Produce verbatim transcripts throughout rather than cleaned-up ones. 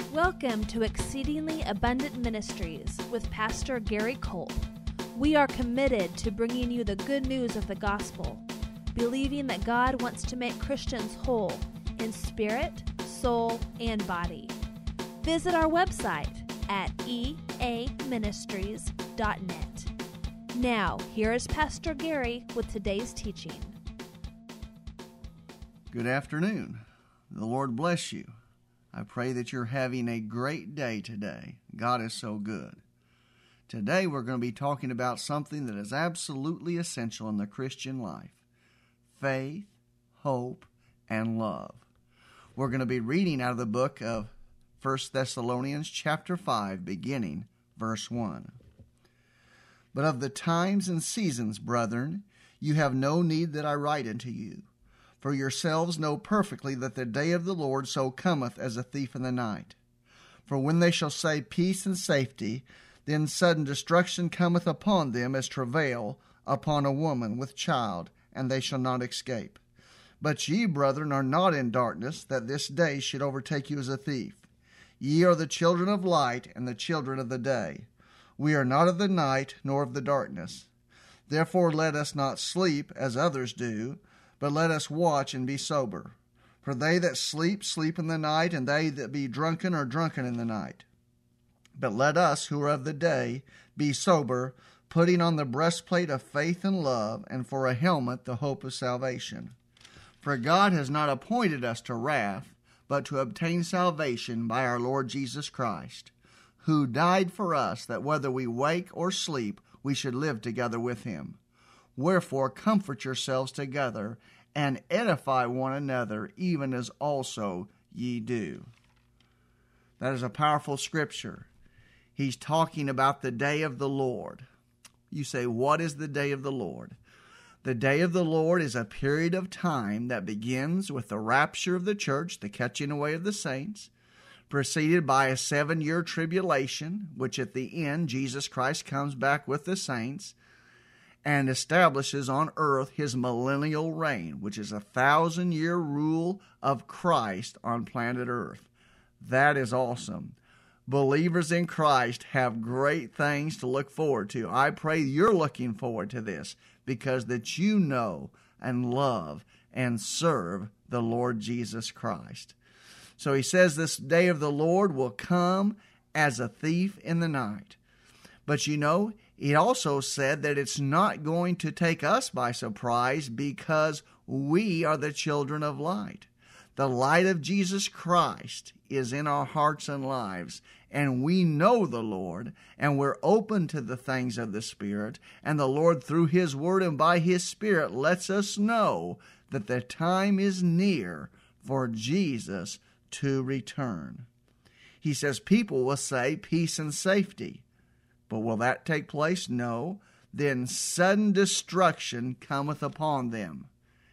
Welcome to Exceedingly Abundant Ministries with Pastor Gary Cole. We are committed to bringing you the good news of the gospel, believing that God wants to make Christians whole in spirit, soul, and body. Visit our website at e a ministries dot net. Now, here is Pastor Gary with today's teaching. Good afternoon. The Lord bless you. I pray that you're having a great day today. God is so good. Today we're going to be talking about something that is absolutely essential in the Christian life: faith, hope, and love. We're going to be reading out of the book of First Thessalonians chapter five, beginning verse one. But of the times and seasons, brethren, you have no need that I write unto you. For yourselves know perfectly that the day of the Lord so cometh as a thief in the night. For when they shall say peace and safety, then sudden destruction cometh upon them as travail upon a woman with child, and they shall not escape. But ye, brethren, are not in darkness, that this day should overtake you as a thief. Ye are the children of light and the children of the day. We are not of the night nor of the darkness. Therefore let us not sleep as others do, but let us watch and be sober. For they that sleep, sleep in the night, and they that be drunken are drunken in the night. But let us, who are of the day, be sober, putting on the breastplate of faith and love, and for a helmet the hope of salvation. For God has not appointed us to wrath, but to obtain salvation by our Lord Jesus Christ, who died for us, that whether we wake or sleep, we should live together with him. Wherefore comfort yourselves together, and edify one another, even as also ye do. That is a powerful scripture. He's talking about the day of the Lord. You say, what is the day of the Lord? The day of the Lord is a period of time that begins with the rapture of the church, the catching away of the saints, preceded by a seven-year tribulation, which at the end Jesus Christ comes back with the saints and establishes on earth his millennial reign, which is a thousand-year rule of Christ on planet earth. That is awesome. Believers in Christ have great things to look forward to. I pray you're looking forward to this because that you know and love and serve the Lord Jesus Christ. So he says this day of the Lord will come as a thief in the night. But you know, he also said that it's not going to take us by surprise because we are the children of light. The light of Jesus Christ is in our hearts and lives, and we know the Lord, and we're open to the things of the Spirit, and the Lord through his word and by his Spirit lets us know that the time is near for Jesus to return. He says people will say peace and safety. But will that take place? No. Then sudden destruction cometh upon them.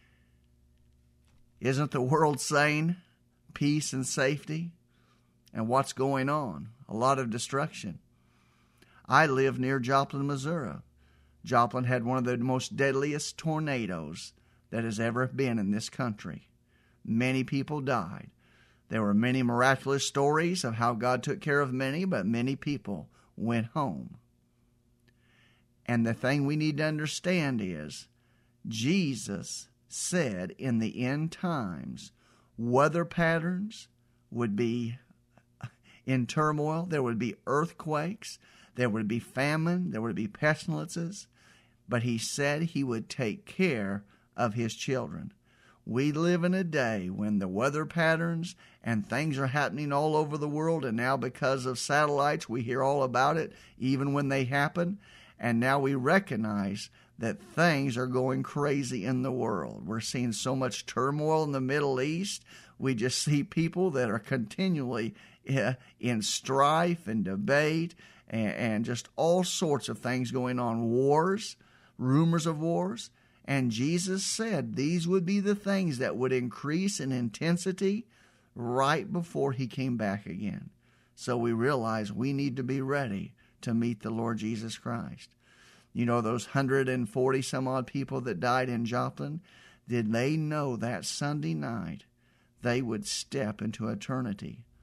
Isn't the world saying peace and safety? And what's going on? A lot of destruction. I live near Joplin, Missouri. Joplin had one of the most deadliest tornadoes that has ever been in this country. Many people died. There were many miraculous stories of how God took care of many, but many people went home. And the thing we need to understand is Jesus said in the end times, weather patterns would be in turmoil. There would be earthquakes. There would be famine. There would be pestilences. But he said he would take care of his children. We live in a day when the weather patterns and things are happening all over the world, and now because of satellites, we hear all about it, even when they happen. And now we recognize that things are going crazy in the world. We're seeing so much turmoil in the Middle East. We just see people that are continually in strife and debate and, and just all sorts of things going on, wars, rumors of wars. And Jesus said these would be the things that would increase in intensity right before he came back again. So we realize we need to be ready to meet the Lord Jesus Christ. You know, those one hundred forty some odd people that died in Joplin, did they know that Sunday night they would step into eternity?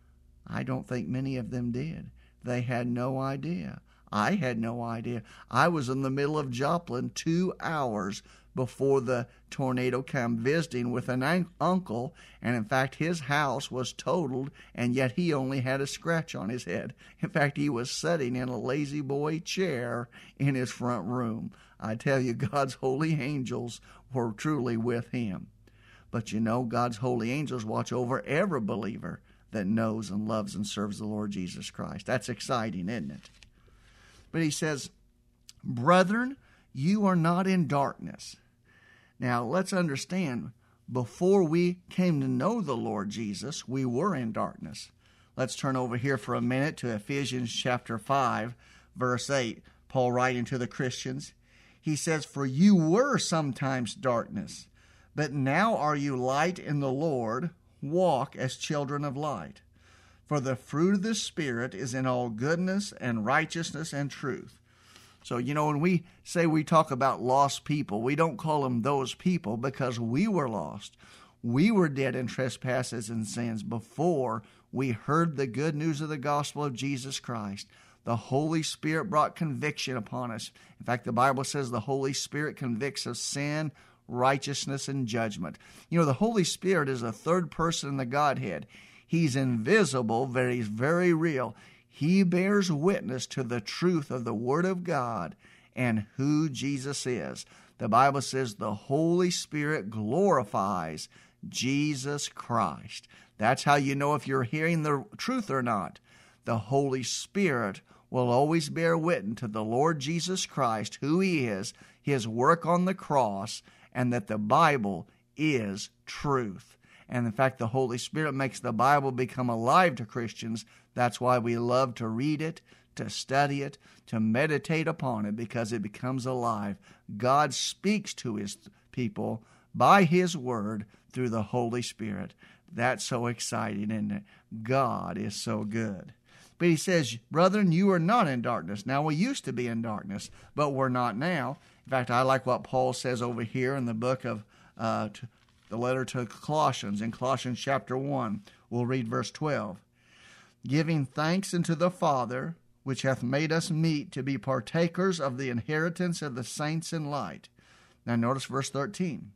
I don't think many of them did. They had no idea. I had no idea. I was in the middle of Joplin two hours before the tornado came, visiting with an un- uncle, and in fact his house was totaled, and yet he only had a scratch on his head. In fact, he was sitting in a lazy boy chair in his front room. I tell you, God's holy angels were truly with him. But you know, God's holy angels watch over every believer that knows and loves and serves the Lord Jesus Christ. That's exciting, isn't it? But he says, brethren, you are not in darkness. Now, let's understand, before we came to know the Lord Jesus, we were in darkness. Let's turn over here for a minute to Ephesians chapter five, verse eight. Paul writing to the Christians, he says, for you were sometimes darkness, but now are you light in the Lord. Walk as children of light. For the fruit of the Spirit is in all goodness and righteousness and truth. So, you know, when we say we talk about lost people, we don't call them those people because we were lost. We were dead in trespasses and sins before we heard the good news of the gospel of Jesus Christ. The Holy Spirit brought conviction upon us. In fact, the Bible says the Holy Spirit convicts of sin, righteousness, and judgment. You know, the Holy Spirit is a third person in the Godhead. He's invisible, but he's very real. He bears witness to the truth of the Word of God and who Jesus is. The Bible says the Holy Spirit glorifies Jesus Christ. That's how you know if you're hearing the truth or not. The Holy Spirit will always bear witness to the Lord Jesus Christ, who He is, His work on the cross, and that the Bible is truth. And in fact, the Holy Spirit makes the Bible become alive to Christians. That's why we love to read it, to study it, to meditate upon it, because it becomes alive. God speaks to His people by His Word through the Holy Spirit. That's so exciting, isn't it? God is so good. But he says, brethren, you are not in darkness. Now, we used to be in darkness, but we're not now. In fact, I like what Paul says over here in the book of uh, t- the letter to Colossians. In Colossians chapter one, we'll read verse twelve. Giving thanks unto the Father, which hath made us meet to be partakers of the inheritance of the saints in light. Now notice verse thirteen.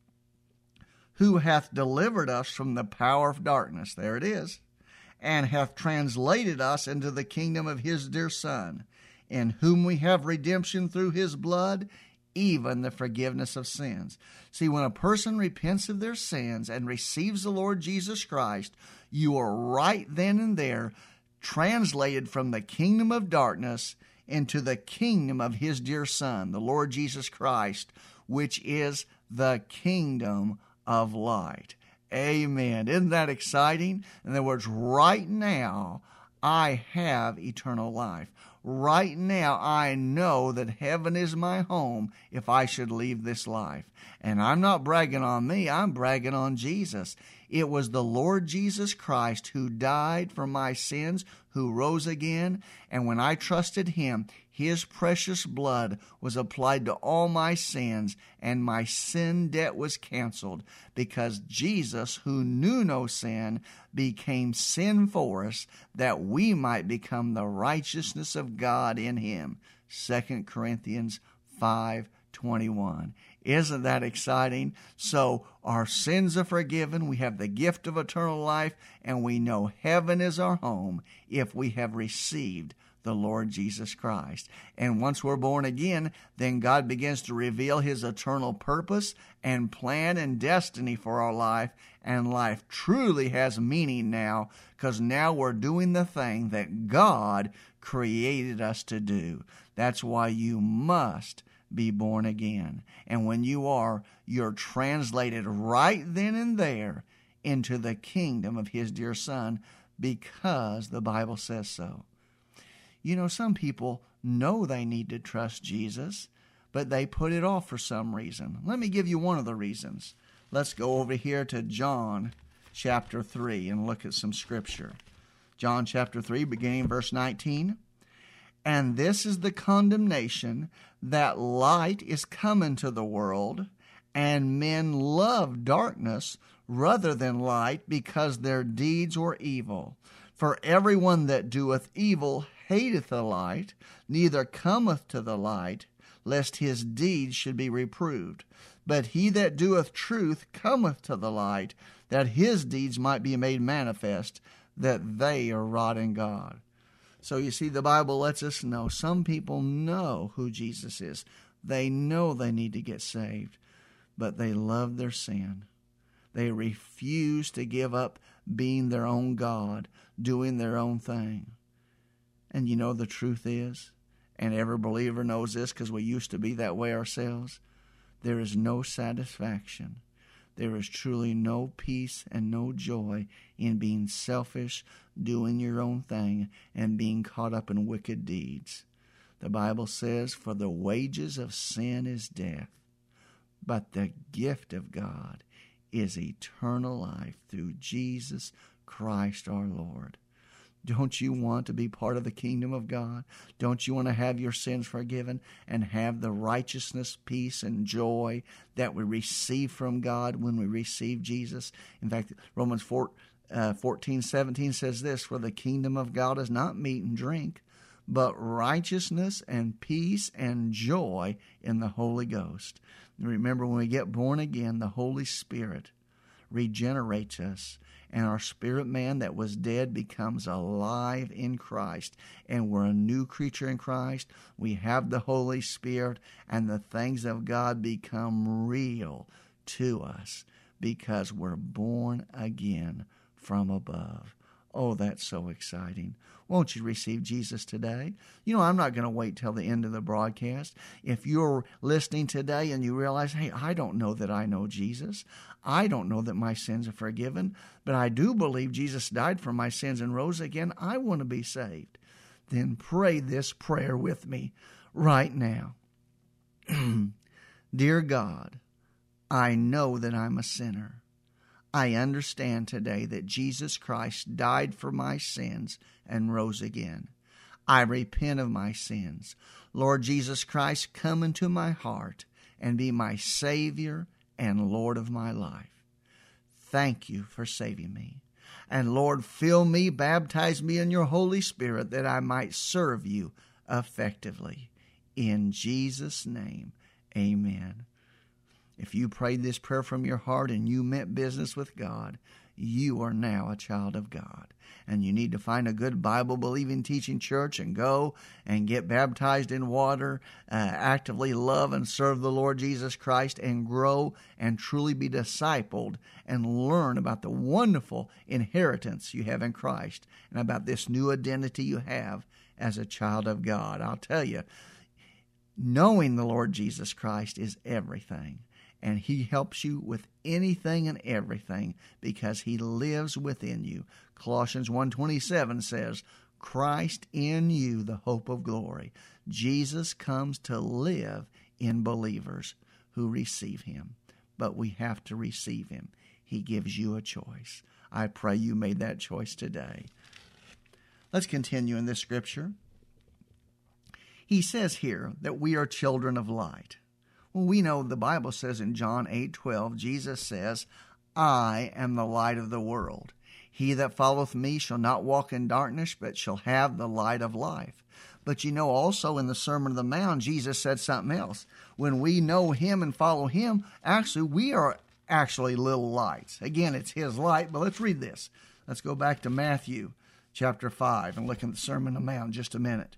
Who hath delivered us from the power of darkness. There it is. And hath translated us into the kingdom of His dear Son, in whom we have redemption through His blood, even the forgiveness of sins. See, when a person repents of their sins and receives the Lord Jesus Christ, you are right then and there translated from the kingdom of darkness into the kingdom of His dear Son, the Lord Jesus Christ, which is the kingdom of light. Amen. Isn't that exciting? In other words, right now, I have eternal life. Right now, I know that heaven is my home if I should leave this life. And I'm not bragging on me, I'm bragging on Jesus. It was the Lord Jesus Christ who died for my sins, who rose again, and when I trusted Him, His precious blood was applied to all my sins, and my sin debt was canceled, because Jesus, who knew no sin, became sin for us, that we might become the righteousness of God in Him. Second Corinthians five twenty-one. Isn't that exciting? So our sins are forgiven, we have the gift of eternal life, and we know heaven is our home if we have received the Lord Jesus Christ. And once we're born again, then God begins to reveal His eternal purpose and plan and destiny for our life, and life truly has meaning now, because now we're doing the thing that God created us to do. That's why you must be born again. And when you are, you're translated right then and there into the kingdom of His dear Son, because the Bible says so. You know, some people know they need to trust Jesus, but they put it off for some reason. Let me give you one of the reasons. Let's go over here to John chapter three and look at some scripture. John chapter three, beginning verse nineteen. And this is the condemnation, that light is come into the world, and men love darkness rather than light, because their deeds were evil. For everyone that doeth evil hateth the light, neither cometh to the light, lest his deeds should be reproved. But he that doeth truth cometh to the light, that his deeds might be made manifest, that they are wrought in God. So you see, the Bible lets us know some people know who Jesus is. They know they need to get saved, but they love their sin. They refuse to give up being their own God, doing their own thing. And you know the truth is, and every believer knows this because we used to be that way ourselves, there is no satisfaction. There is truly no peace and no joy in being selfish, doing your own thing, and being caught up in wicked deeds. The Bible says, for the wages of sin is death, but the gift of God is eternal life through Jesus Christ our Lord. Don't you want to be part of the kingdom of God? Don't you want to have your sins forgiven and have the righteousness, peace, and joy that we receive from God when we receive Jesus? In fact, Romans four, uh, fourteen, seventeen says this, for the kingdom of God is not meat and drink, but righteousness and peace and joy in the Holy Ghost. Remember, when we get born again, the Holy Spirit regenerates us, and our spirit man that was dead becomes alive in Christ, and we're a new creature in Christ. We have the Holy Spirit, and the things of God become real to us because we're born again from above. Oh, that's so exciting. Won't you receive Jesus today? You know, I'm not going to wait till the end of the broadcast. If you're listening today and you realize, hey, I don't know that I know Jesus. I don't know that my sins are forgiven, but I do believe Jesus died for my sins and rose again. I want to be saved. Then pray this prayer with me right now. Dear God, I know that I'm a sinner. I understand today that Jesus Christ died for my sins and rose again. I repent of my sins. Lord Jesus Christ, come into my heart and be my Savior and Lord of my life. Thank you for saving me. And Lord, fill me, baptize me in your Holy Spirit that I might serve you effectively. In Jesus' name, amen. If you prayed this prayer from your heart and you meant business with God, you are now a child of God. And you need to find a good Bible-believing teaching church and go and get baptized in water, uh, actively love and serve the Lord Jesus Christ, and grow and truly be discipled and learn about the wonderful inheritance you have in Christ and about this new identity you have as a child of God. I'll tell you, knowing the Lord Jesus Christ is everything. And he helps you with anything and everything because he lives within you. Colossians one twenty-seven says, Christ in you, the hope of glory. Jesus comes to live in believers who receive him. But we have to receive him. He gives you a choice. I pray you made that choice today. Let's continue in this scripture. He says here that we are children of light. Well, we know the Bible says in John eight twelve, Jesus says, I am the light of the world. He that followeth me shall not walk in darkness, but shall have the light of life. But you know, also in the Sermon on the Mount, Jesus said something else. When we know him and follow him, actually, we are actually little lights. Again, it's his light, but let's read this. Let's go back to Matthew chapter five and look at the Sermon on the Mount in just a minute.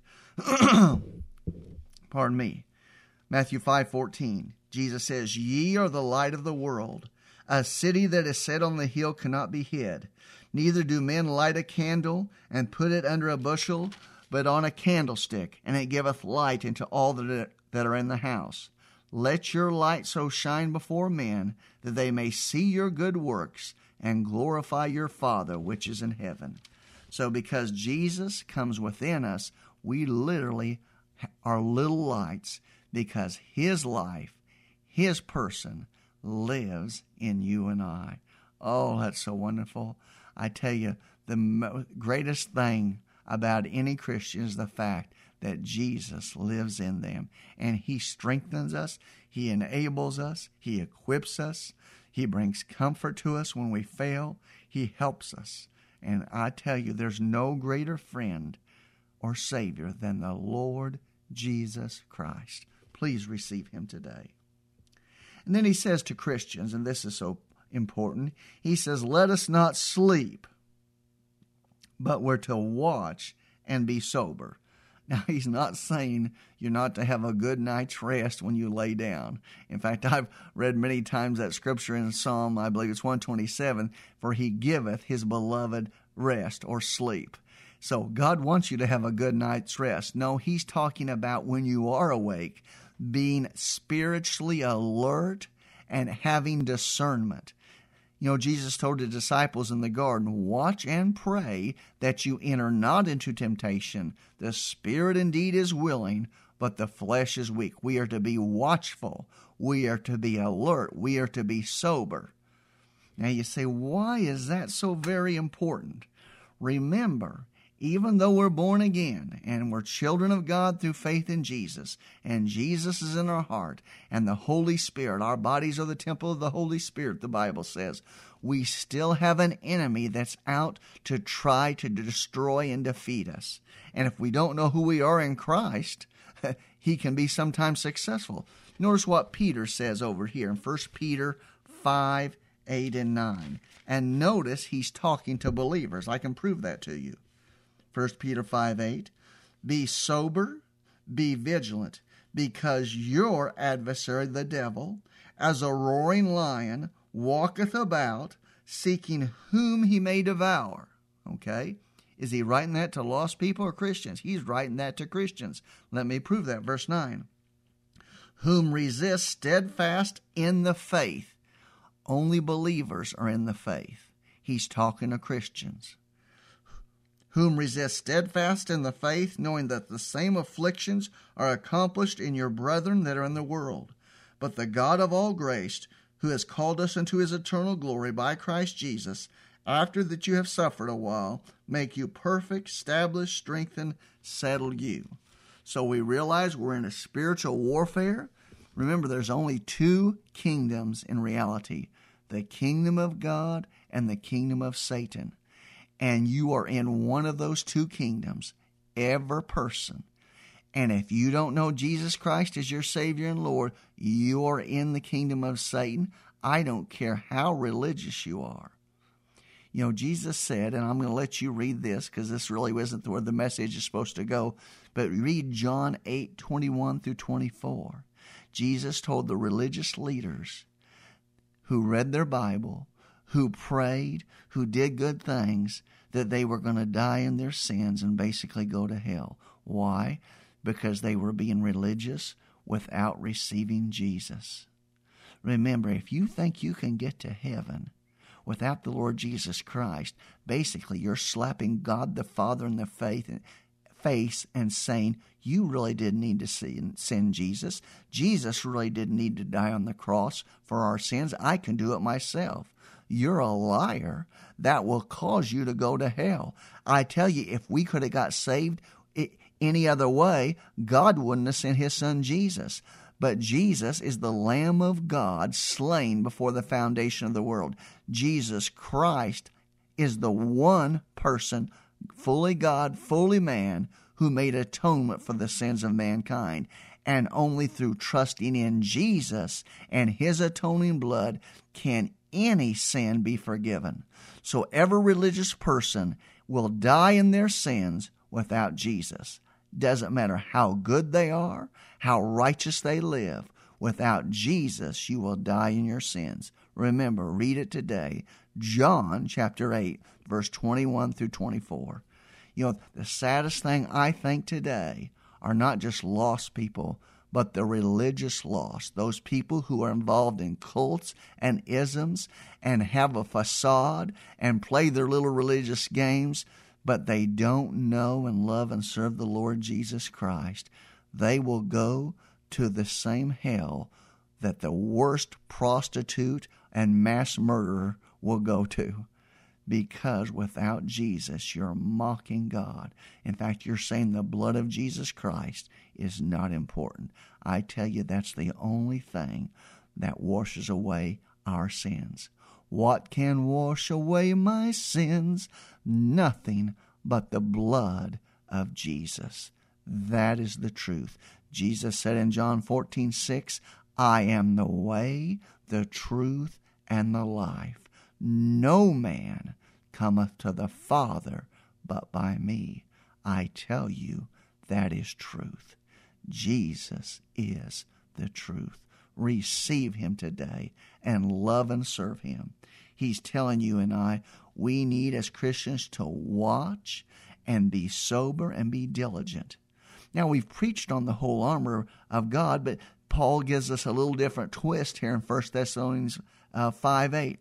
Pardon me. Matthew five fourteen, Jesus says, Ye are the light of the world. A city that is set on the hill cannot be hid. Neither do men light a candle and put it under a bushel, but on a candlestick, and it giveth light into all that are in the house. Let your light so shine before men, that they may see your good works and glorify your Father which is in heaven. So because Jesus comes within us, we literally are little lights, because his life, his person, lives in you and I. Oh, that's so wonderful. I tell you, the mo- greatest thing about any Christian is the fact that Jesus lives in them. And he strengthens us, he enables us, he equips us, he brings comfort to us when we fail, he helps us. And I tell you, there's no greater friend or Savior than the Lord Jesus Christ. Please receive him today. And then he says to Christians, and this is so important, he says, let us not sleep, but we're to watch and be sober. Now, he's not saying you're not to have a good night's rest when you lay down. In fact, I've read many times that scripture in Psalm, I believe it's one twenty-seven, for he giveth his beloved rest or sleep. So God wants you to have a good night's rest. No, he's talking about when you are awake, being spiritually alert and having discernment. You know, Jesus told the disciples in the garden, watch and pray that you enter not into temptation. The spirit indeed is willing, but the flesh is weak. We are to be watchful. We are to be alert. We are to be sober. Now you say, why is that so very important? Remember, even though we're born again and we're children of God through faith in Jesus, and Jesus is in our heart, and the Holy Spirit, our bodies are the temple of the Holy Spirit, the Bible says, we still have an enemy that's out to try to destroy and defeat us. And if we don't know who we are in Christ, he can be sometimes successful. Notice what Peter says over here in First Peter five, eight, and nine. And notice he's talking to believers. I can prove that to you. First Peter five, eight, be sober, be vigilant, because your adversary, the devil, as a roaring lion, walketh about, seeking whom he may devour. Okay? Is he writing that to lost people or Christians? He's writing that to Christians. Let me prove that. Verse nine. Whom resist steadfast in the faith. Only believers are in the faith. He's talking to Christians. Whom resist steadfast in the faith, knowing that the same afflictions are accomplished in your brethren that are in the world. But the God of all grace, who has called us into his eternal glory by Christ Jesus, after that you have suffered a while, make you perfect, establish, strengthen, settle you. So we realize we're in a spiritual warfare. Remember, there's only two kingdoms in reality, the kingdom of God and the kingdom of Satan. And you are in one of those two kingdoms, every person. And if you don't know Jesus Christ as your Savior and Lord, you are in the kingdom of Satan. I don't care how religious you are. You know, Jesus said, and I'm going to let you read this because this really isn't where the message is supposed to go, but read John eight, twenty-one through twenty-four. Jesus told the religious leaders who read their Bible, who prayed, who did good things, that they were going to die in their sins and basically go to hell. Why? Because they were being religious without receiving Jesus. Remember, if you think you can get to heaven without the Lord Jesus Christ, basically you're slapping God the Father in the faith, face and saying, you really didn't need to send Jesus. Jesus really didn't need to die on the cross for our sins. I can do it myself. You're a liar. That will cause you to go to hell. I tell you, if we could have got saved any other way, God wouldn't have sent his son Jesus. But Jesus is the Lamb of God slain before the foundation of the world. Jesus Christ is the one person, fully God, fully man, who made atonement for the sins of mankind. And only through trusting in Jesus and his atoning blood can any sin be forgiven. So every religious person will die in their sins without Jesus. Doesn't matter how good they are, how righteous they live. Without Jesus, you will die in your sins. Remember, read it today. John chapter eight, verse twenty-one through twenty-four. You know, the saddest thing I think today are not just lost people, but the religious lost, those people who are involved in cults and isms and have a facade and play their little religious games, but they don't know and love and serve the Lord Jesus Christ. They will go to the same hell that the worst prostitute and mass murderer will go to. Because without Jesus, you're mocking God. In fact, you're saying the blood of Jesus Christ is not important. I tell you, that's the only thing that washes away our sins. What can wash away my sins? Nothing but the blood of Jesus. That is the truth. Jesus said in John fourteen six, I am the way, the truth, and the life. No man cometh to the Father but by me. I tell you, that is truth. Jesus is the truth. Receive him today and love and serve him. He's telling you and I, we need as Christians to watch and be sober and be diligent. Now, we've preached on the whole armor of God, but Paul gives us a little different twist here in First Thessalonians uh, five eight.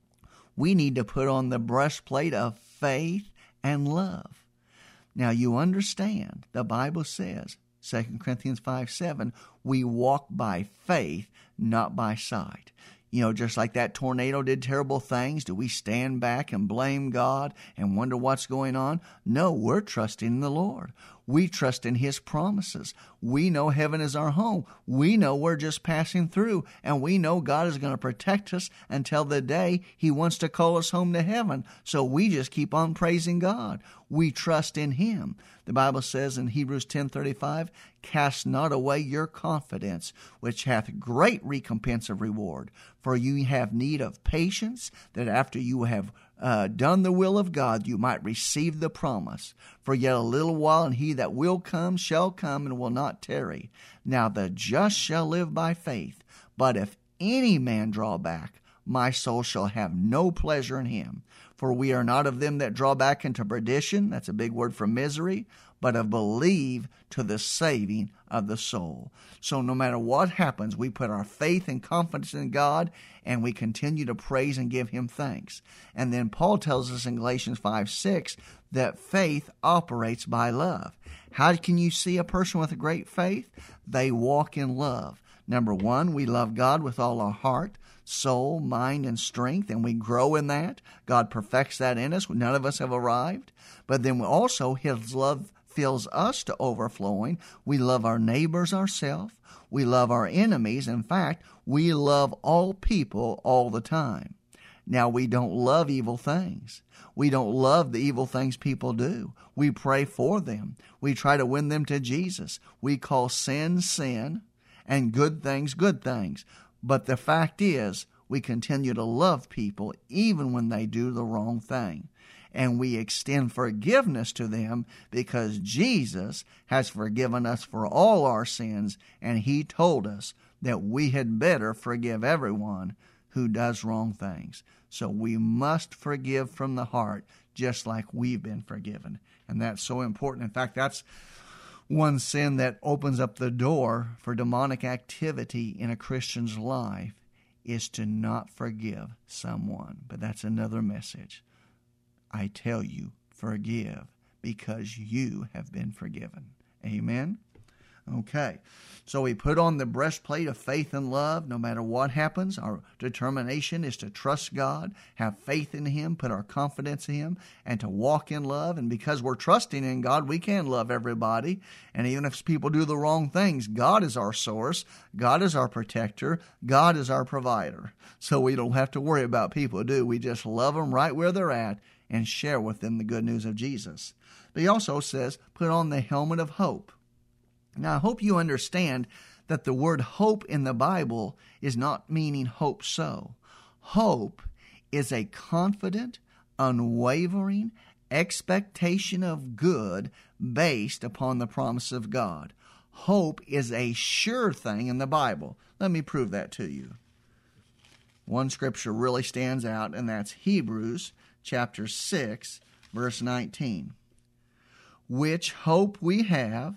We need to put on the breastplate of faith and love. Now, you understand, the Bible says, Second Corinthians five seven, we walk by faith, not by sight. You know, just like that tornado did terrible things, do we stand back and blame God and wonder what's going on? No, we're trusting in the Lord. We trust in his promises. We know heaven is our home. We know we're just passing through, and we know God is going to protect us until the day he wants to call us home to heaven. So we just keep on praising God. We trust in him. The Bible says in Hebrews ten thirty-five, cast not away your confidence, which hath great recompense of reward. For you have need of patience, that after you have uh, done the will of God, you might receive the promise. For yet a little while, and he that will come shall come and will not tarry. Now the just shall live by faith. But if any man draw back, my soul shall have no pleasure in him. For we are not of them that draw back into perdition, that's a big word for misery, but of believe to the saving of the soul. So no matter what happens, we put our faith and confidence in God, and we continue to praise and give him thanks. And then Paul tells us in Galatians five six that faith operates by love. How can you see a person with a great faith? They walk in love. Number one, we love God with all our heart, soul, mind, and strength, and we grow in that. God perfects that in us. None of us have arrived. But then also his love fills us to overflowing. We love our neighbors ourselves. We love our enemies. In fact, we love all people all the time. Now, we don't love evil things. We don't love the evil things people do. We pray for them. We try to win them to Jesus. We call sin, sin, and good things, good things. But the fact is, we continue to love people even when they do the wrong thing. And we extend forgiveness to them because Jesus has forgiven us for all our sins, and he told us that we had better forgive everyone who does wrong things. So we must forgive from the heart, just like we've been forgiven. And that's so important. In fact, that's one sin that opens up the door for demonic activity in a Christian's life, is to not forgive someone. But that's another message. I tell you, forgive because you have been forgiven. Amen? Okay, so we put on the breastplate of faith and love. No matter what happens, our determination is to trust God, have faith in him, put our confidence in him, and to walk in love. And because we're trusting in God, we can love everybody. And even if people do the wrong things, God is our source, God is our protector, God is our provider. So we don't have to worry about people, do we? Just love them right where they're at and share with them the good news of Jesus. But he also says, put on the helmet of hope. Now, I hope you understand that the word hope in the Bible is not meaning hope so. Hope is a confident, unwavering expectation of good based upon the promise of God. Hope is a sure thing in the Bible. Let me prove that to you. One scripture really stands out, and that's Hebrews chapter six, verse nineteen. Which hope we have,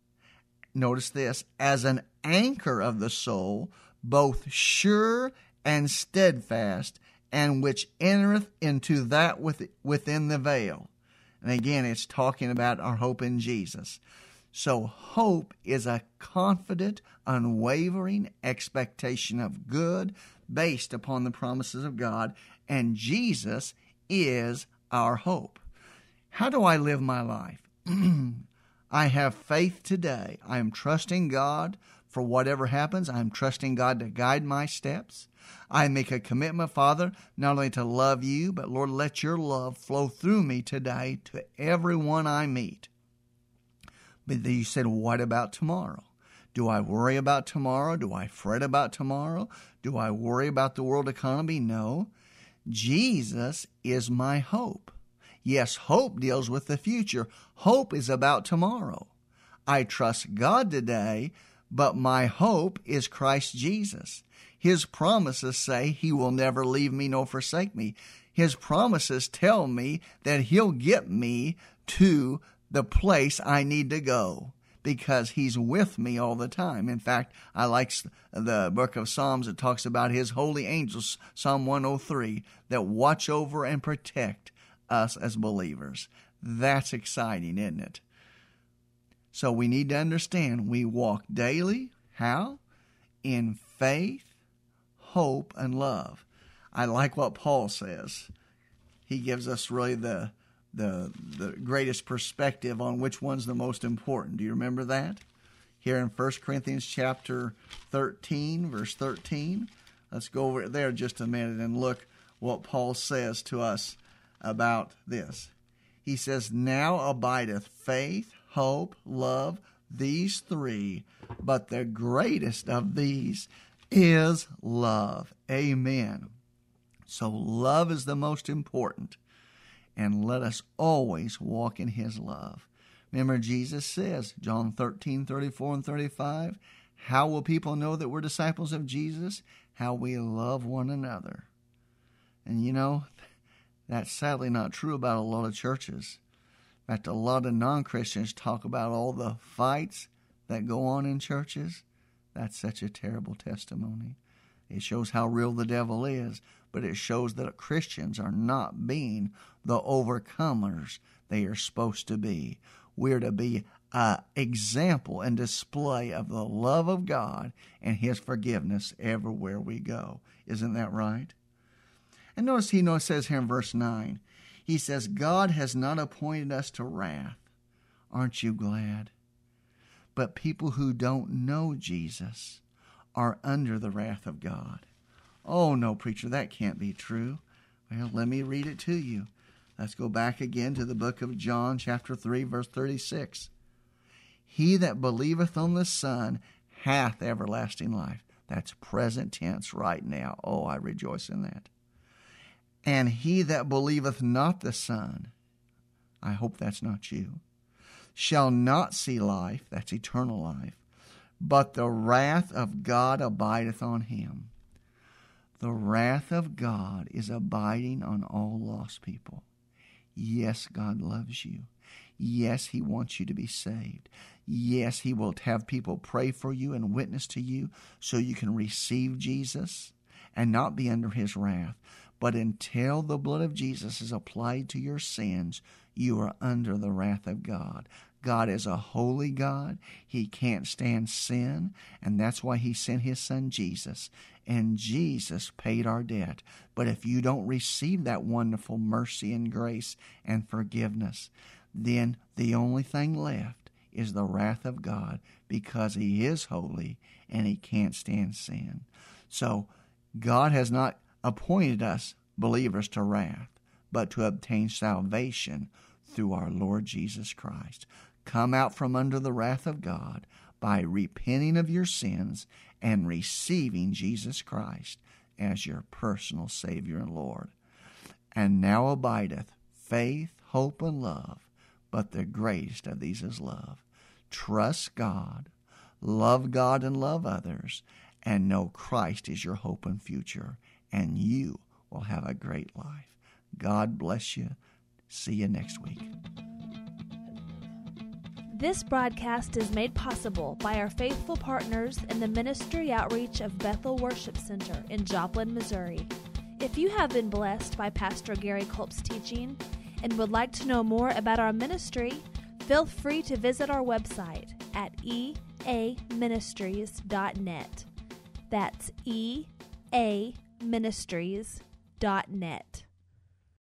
notice this, as an anchor of the soul, both sure and steadfast, and which entereth into that with, within the veil. And again, it's talking about our hope in Jesus. So hope is a confident, unwavering expectation of good based upon the promises of God, and Jesus is our hope. How do I live my life? I have faith today. I am trusting God for whatever happens. I am trusting God to guide my steps. I make a commitment, Father, not only to love you, but Lord, let your love flow through me today to everyone I meet. But then you said, what about tomorrow? Do I worry about tomorrow? Do I fret about tomorrow? Do I worry about the world economy? No. Jesus is my hope. Yes, hope deals with the future. Hope is about tomorrow. I trust God today, but my hope is Christ Jesus. His promises say he will never leave me nor forsake me. His promises tell me that he'll get me to the place I need to go because he's with me all the time. In fact, I like the book of Psalms that talks about his holy angels, Psalm one oh three, that watch over and protect us as believers. That's exciting, isn't it? So we need to understand we walk daily. How? In faith, hope, and love. I like what Paul says. He gives us really the, the, the greatest perspective on which one's the most important. Do you remember that? Here in First Corinthians chapter thirteen, verse thirteen. Let's go over there just a minute and look what Paul says to us about this. He says, now abideth faith, hope, love, these three, but the greatest of these is love. Amen. So love is the most important, and let us always walk in his love. Remember, Jesus says, John thirteen, thirty-four and thirty-five, how will people know that we're disciples of Jesus? How we love one another. And you know, that's sadly not true about a lot of churches. In fact, a lot of non-Christians talk about all the fights that go on in churches. That's such a terrible testimony. It shows how real the devil is, but it shows that Christians are not being the overcomers they are supposed to be. We're to be an example and display of the love of God and his forgiveness everywhere we go. Isn't that right? And notice he says here in verse nine, he says, God has not appointed us to wrath. Aren't you glad? But people who don't know Jesus are under the wrath of God. Oh, no, preacher, that can't be true. Well, let me read it to you. Let's go back again to the book of John, chapter three, verse thirty-six. He that believeth on the Son hath everlasting life. That's present tense right now. Oh, I rejoice in that. And he that believeth not the Son, I hope that's not you, shall not see life, that's eternal life, but the wrath of God abideth on him. The wrath of God is abiding on all lost people. Yes, God loves you. Yes, he wants you to be saved. Yes, he will have people pray for you and witness to you so you can receive Jesus and not be under his wrath. But until the blood of Jesus is applied to your sins, you are under the wrath of God. God is a holy God. He can't stand sin, and that's why he sent his son Jesus. And Jesus paid our debt. But if you don't receive that wonderful mercy and grace and forgiveness, then the only thing left is the wrath of God, because he is holy and he can't stand sin. So God has not appointed us believers to wrath, but to obtain salvation through our Lord Jesus Christ. Come out from under the wrath of God by repenting of your sins and receiving Jesus Christ as your personal Savior and Lord. And now abideth faith, hope, and love, but the greatest of these is love. Trust God, love God and love others, and know Christ is your hope and future, and you will have a great life. God bless you. See you next week. This broadcast is made possible by our faithful partners in the ministry outreach of Bethel Worship Center in Joplin, Missouri. If you have been blessed by Pastor Gary Culp's teaching and would like to know more about our ministry, feel free to visit our website at e a ministries dot net. That's e a ministries dot net.